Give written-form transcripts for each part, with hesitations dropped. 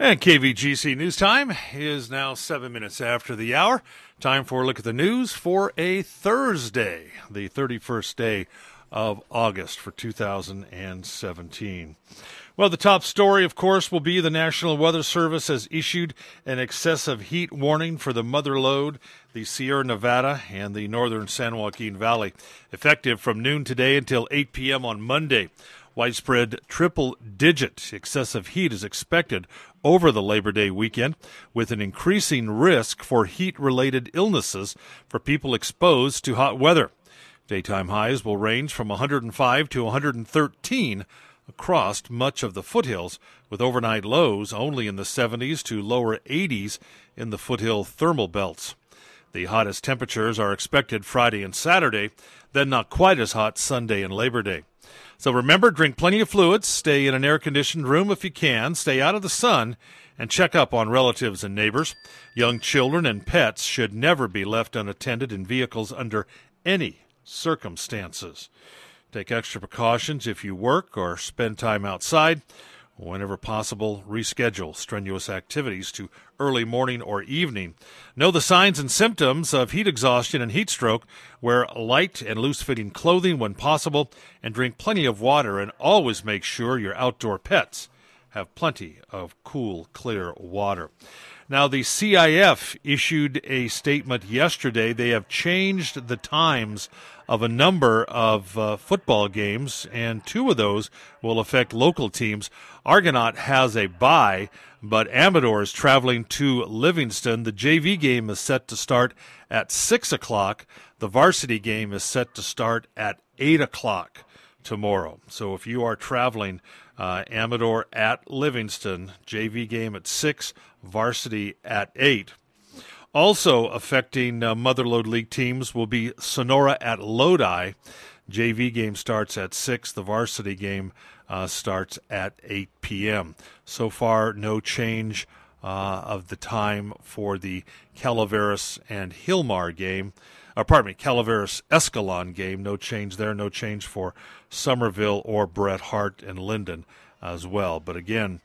And KVGC News Time is now 7 minutes after the hour. Time for a look at the news for a Thursday, the 31st day of August for 2017. Well, the top story, of course, will be the National Weather Service has issued an excessive heat warning for the Mother Lode, the Sierra Nevada, and the northern San Joaquin Valley, effective from noon today until 8 p.m. on Monday. Widespread triple-digit excessive heat is expected over the Labor Day weekend, with an increasing risk for heat-related illnesses for people exposed to hot weather. Daytime highs will range from 105 to 113 across much of the foothills, with overnight lows only in the 70s to lower 80s in the foothill thermal belts. The hottest temperatures are expected Friday and Saturday, then not quite as hot Sunday and Labor Day. So remember, drink plenty of fluids, stay in an air-conditioned room if you can, stay out of the sun, and check up on relatives and neighbors. Young children and pets should never be left unattended in vehicles under any circumstances. Take extra precautions if you work or spend time outside. Whenever possible, reschedule strenuous activities to early morning or evening. Know the signs and symptoms of heat exhaustion and heat stroke. Wear light and loose-fitting clothing when possible, and drink plenty of water, and always make sure your outdoor pets have plenty of cool, clear water. Now, the CIF issued a statement yesterday. They have changed the times of a number of football games, and two of those will affect local teams. Argonaut has a bye, but Amador is traveling to Livingston. The JV game is set to start at 6 o'clock. The varsity game is set to start at 8 o'clock tomorrow. So if you are traveling, Amador at Livingston, JV game at 6, varsity at 8. Also affecting Mother Lode League teams will be Sonora at Lodi. JV game starts at 6. The varsity game starts at 8 p.m. So far, no change of the time for the Calaveras and Hilmar game. Calaveras Escalon game. No change there. No change for Somerville or Bret Hart and Linden as well. But again,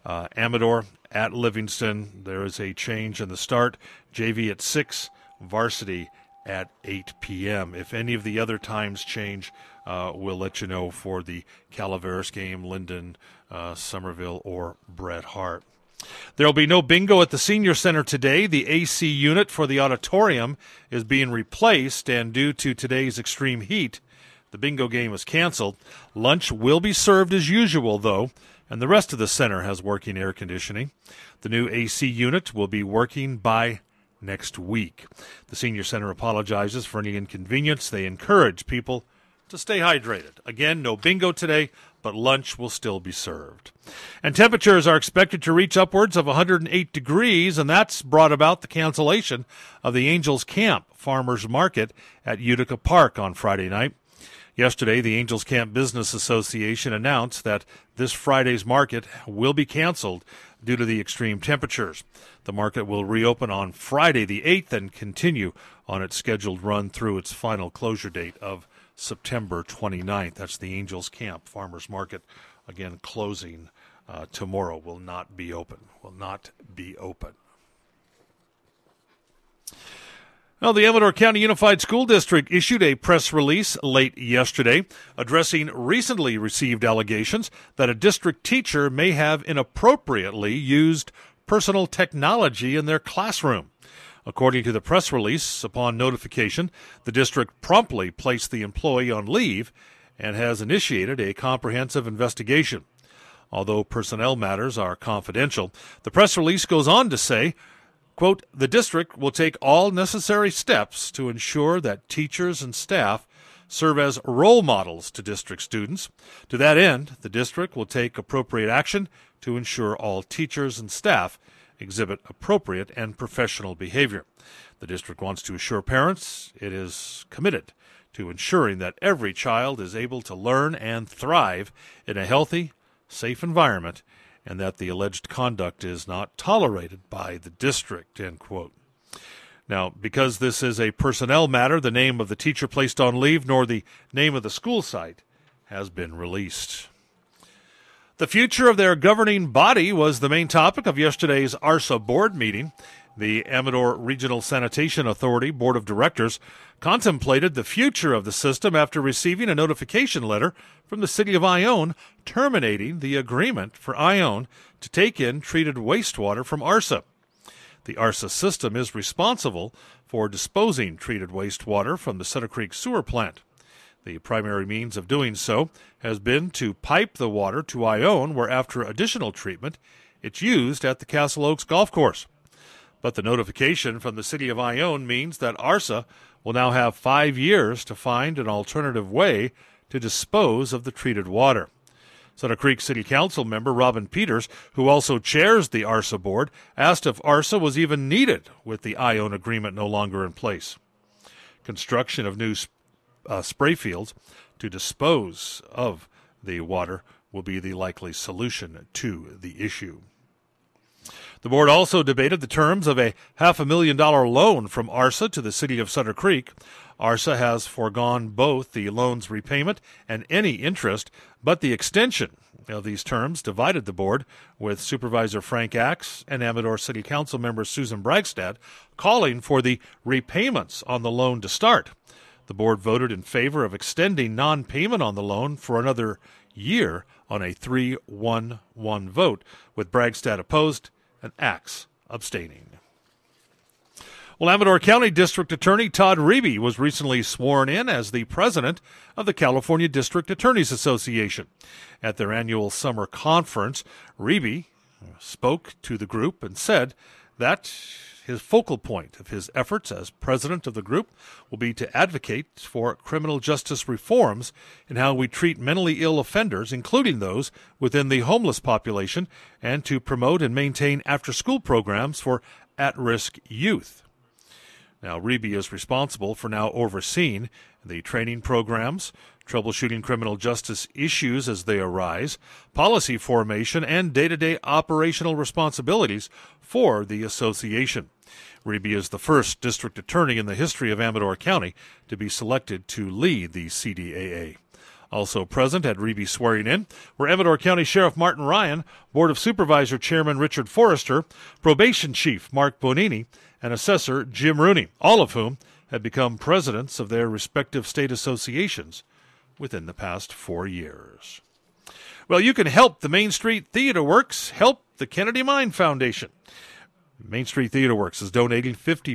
Amador at Livingston, there is a change in the start. JV at 6, varsity at 8 p.m. If any of the other times change, we'll let you know for the Calaveras game, Linden, Somerville, or Bret Hart. There will be no bingo at the Senior Center today. The AC unit for the auditorium is being replaced, and due to today's extreme heat, the bingo game is canceled. Lunch will be served as usual, though, and the rest of the center has working air conditioning. The new AC unit will be working by next week. The Senior Center apologizes for any inconvenience. They encourage people to stay hydrated. Again, no bingo today, but lunch will still be served. And temperatures are expected to reach upwards of 108 degrees, and that's brought about the cancellation of the Angels Camp Farmers Market at Utica Park on Friday night. Yesterday, the Angels Camp Business Association announced that this Friday's market will be canceled due to the extreme temperatures. The market will reopen on Friday the 8th and continue on its scheduled run through its final closure date of September 29th. That's the Angels Camp Farmers Market, again, closing tomorrow. Will not be open. Well, the Amador County Unified School District issued a press release late yesterday addressing recently received allegations that a district teacher may have inappropriately used personal technology in their classroom. According to the press release, upon notification, the district promptly placed the employee on leave and has initiated a comprehensive investigation. Although personnel matters are confidential, the press release goes on to say, quote, the district will take all necessary steps to ensure that teachers and staff serve as role models to district students. To that end, the district will take appropriate action to ensure all teachers and staff exhibit appropriate and professional behavior. The district wants to assure parents it is committed to ensuring that every child is able to learn and thrive in a healthy, safe environment, and that the alleged conduct is not tolerated by the district, end quote. Now, because this is a personnel matter, the name of the teacher placed on leave nor the name of the school site has been released. The future of their governing body was the main topic of yesterday's ARSA board meeting. The Amador Regional Sanitation Authority Board of Directors contemplated the future of the system after receiving a notification letter from the City of Ione terminating the agreement for Ione to take in treated wastewater from ARSA. The ARSA system is responsible for disposing treated wastewater from the Sutter Creek sewer plant. The primary means of doing so has been to pipe the water to Ione, where after additional treatment, it's used at the Castle Oaks Golf Course. But the notification from the City of Ione means that ARSA will now have 5 years to find an alternative way to dispose of the treated water. Sutter Creek City Council member Robin Peters, who also chairs the ARSA board, asked if ARSA was even needed with the Ione agreement no longer in place. Construction of new spray fields to dispose of the water will be the likely solution to the issue. The board also debated the terms of a $500,000 loan from ARSA to the city of Sutter Creek. ARSA has foregone both the loan's repayment and any interest, but the extension of these terms divided the board, with Supervisor Frank Axe and Amador City Council member Susan Bragstad calling for the repayments on the loan to start. The board voted in favor of extending non-payment on the loan for another year on a 3-1-1 vote, with Bragstad opposed and Axe abstaining. Well, Amador County District Attorney Todd Reby was recently sworn in as the president of the California District Attorneys Association. At their annual summer conference, Reby spoke to the group and said that his focal point of his efforts as president of the group will be to advocate for criminal justice reforms in how we treat mentally ill offenders, including those within the homeless population, and to promote and maintain after-school programs for at-risk youth. Now, Reby is responsible for now overseeing the training programs, troubleshooting criminal justice issues as they arise, policy formation, and day-to-day operational responsibilities for the association. Reby is the first district attorney in the history of Amador County to be selected to lead the CDAA. Also present at Reby's swearing in were Amador County Sheriff Martin Ryan, Board of Supervisor Chairman Richard Forrester, Probation Chief Mark Bonini, and Assessor Jim Rooney, all of whom had become presidents of their respective state associations within the past 4 years. Well, you can help the Main Street Theater Works help the Kennedy Mine Foundation. Main Street Theater Works is donating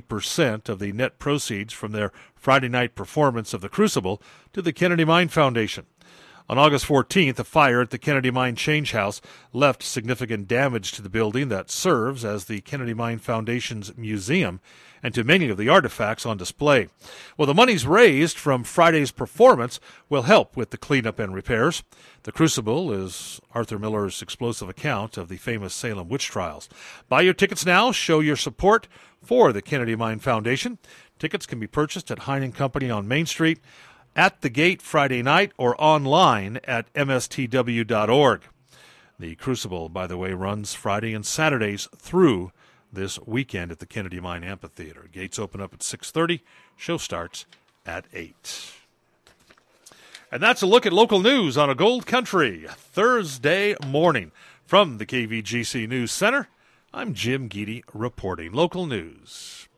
50% of the net proceeds from their Friday night performance of The Crucible to the Kennedy Mine Foundation. On August 14th, a fire at the Kennedy Mine Change House left significant damage to the building that serves as the Kennedy Mine Foundation's museum and to many of the artifacts on display. Well, the monies raised from Friday's performance will help with the cleanup and repairs. The Crucible is Arthur Miller's explosive account of the famous Salem witch trials. Buy your tickets now. Show your support for the Kennedy Mine Foundation. Tickets can be purchased at Hine & Company on Main Street, at the gate Friday night, or online at mstw.org. The Crucible, by the way, runs Friday and Saturdays through this weekend at the Kennedy Mine Amphitheater. Gates open up at 6:30. Show starts at 8. And that's a look at local news on a Gold Country Thursday morning. From the KVGC News Center, I'm Jim Geedy reporting local news.